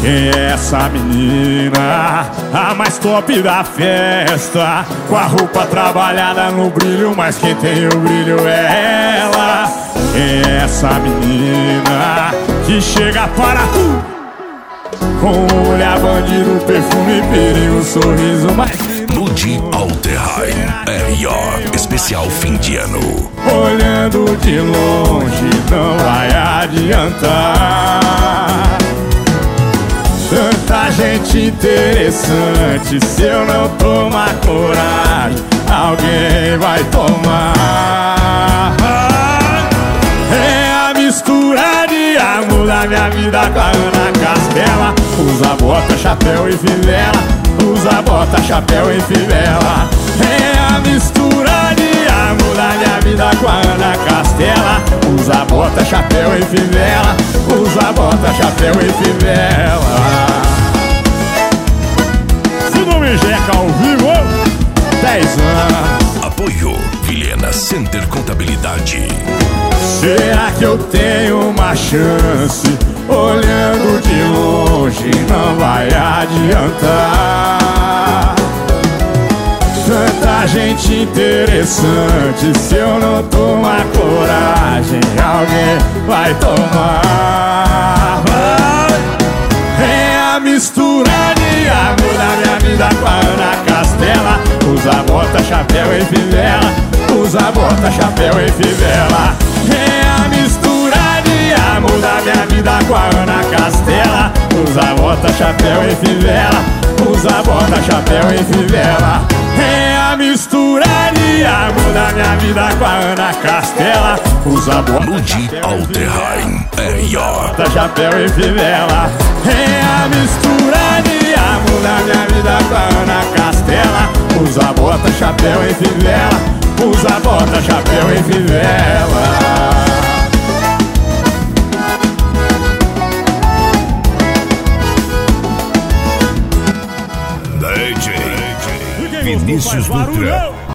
Quem é essa menina? A mais top da festa, com a roupa trabalhada no brilho, mas quem tem o brilho é ela. Quem é essa menina que chega para com o olhar bandido, perfume, perigo, sorriso mais Ludi Alterheim, R.O. Especial fim de ano. Olhando de longe não vai adiantar. Tanta gente interessante, se eu não tomar coragem, alguém vai tomar. É a mistura de amor da minha vida com a Ana Castela. Usa bota, chapéu e fivela. Usa bota, chapéu e fivela. É a mistura de amor da minha vida com a Ana Castela. Usa bota, chapéu e fivela. Usa bota, chapéu e fivela. Se não me jeca ao vivo, 10 anos. Apoio Vilhena Center Contabilidade. Será que eu tenho uma chance? Olhando de longe não vai adiantar. Tanta gente interessante, se eu não tomar coragem, alguém vai tomar. É a mistura de amor da minha vida com a Ana Castela. Usa bota, chapéu e fivela. Usa bota, chapéu e fivela. É a mistura de amor da minha vida com a Ana Castela. Usa bota, chapéu e fivela. Usa bota, chapéu e fivela. É a mistura de amor da minha vida com a Ana Castela. Usa bota, Ludi Alterheim, R.O. bota, chapéu e fivela. É a mistura de amor da minha vida com a Ana Castela. Usa bota, chapéu e fivela. Usa bota, chapéu e fivela. DJ Vinícius Dutra.